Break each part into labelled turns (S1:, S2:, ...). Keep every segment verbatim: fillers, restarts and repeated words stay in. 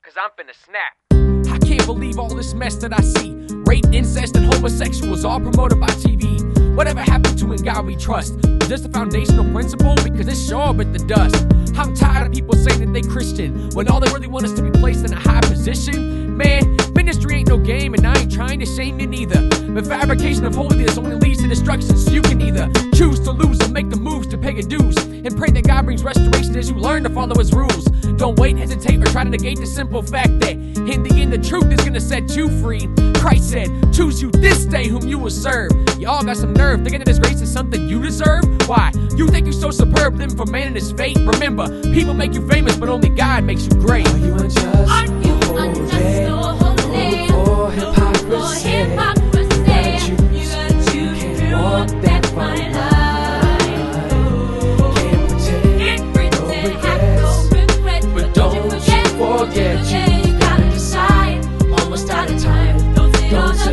S1: cause I'm finna snap.
S2: I can't believe all this mess that I see. Rape, incest, and homosexuals all promoted by T V. Whatever happened to In God We Trust? Was this a foundational principle? Because it's sure bit the dust. I'm tired of people saying that they Christian when all they really want is to be placed in a high position. Man, ministry ain't no game, and I ain't trying to shame you neither. But fabrication of holiness only leads to destruction, so you can either choose to lose or make the moves to pay your dues, and pray that God brings restoration as you learn to follow his rules. Don't wait, hesitate, or try to negate the simple fact that in the end the truth is gonna set you free. Christ said, choose you this day whom you will serve. Y'all got some nerve thinking that his grace is something you deserve? Why? You think you're so superb, living for man and his fate? Remember, people make you famous, but only God makes you great.
S3: Are you unjust?
S4: Are you unjust or holy?
S3: For hypocrisy,
S4: hypocrisy.
S3: You
S4: gotta choose to do
S3: walk that fine line. Can't pretend,
S4: Can't pretend, have no regret,
S3: but don't you forget you gotta decide. Almost out of time. Don't sit on the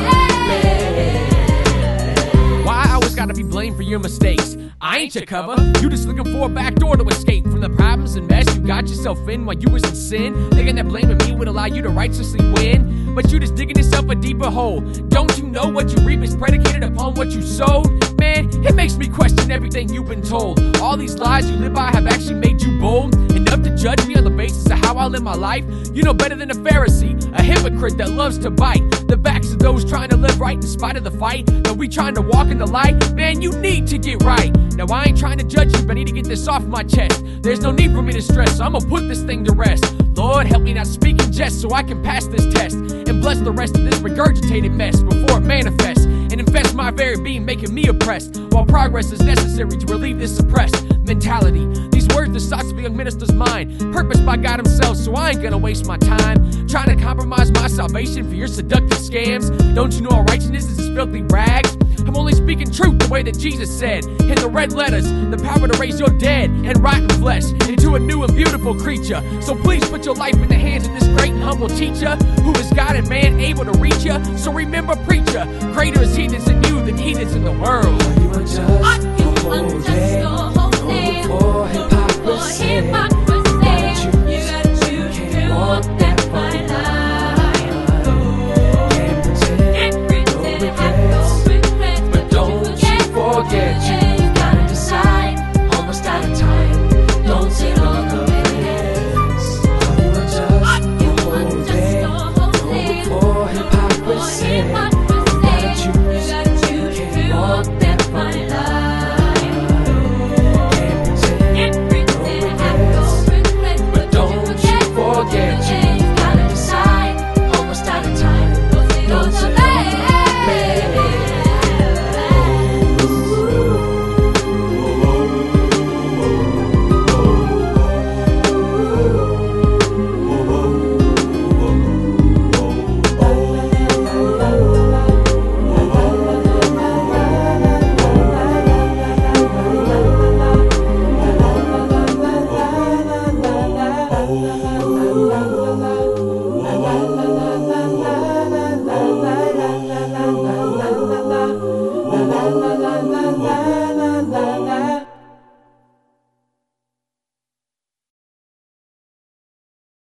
S3: bed.
S2: Why I always gotta be blamed for your mistakes? I ain't your cover. You just looking for a back door to escape from the problems and mess you got yourself in while you was in sin. Thinking that blaming me would allow you to righteously win, but you just digging yourself a deeper hole. Don't you know what you reap is predicated upon what you sowed? Man, it makes me question everything you've been told. All these lies you live by have actually made you bold enough to judge me on the basis of how I live my life. You know better than a Pharisee, a hypocrite that loves to bite the backs of those trying to live right in spite of the fight. That we trying to walk in the light. Man, you need to get right. Now I ain't trying to judge you, but I need to get this off my chest. There's no need for me to stress, so I'ma put this thing to rest. Lord, help me not speak in jest so I can pass this test, and bless the rest of this regurgitated mess before it manifests and infests my very being, making me oppressed, while progress is necessary to relieve this suppressed mentality. These words the thoughts of a young minister's mind, purposed by God himself, so I ain't gonna waste my time trying to compromise my salvation for your seductive scams. Don't you know our righteousness is as filthy rags? I'm only speaking truth the way that Jesus said in the red letters, the power to raise your dead and rotten flesh into a new and beautiful creature. So please put your life in the hands of this great and humble teacher, who is God and man able to reach you. So remember, preacher, greater is he that's in you than he that's in the world.
S3: Are you unjust?
S4: Are you unjust or holy?
S3: For hypocrisy,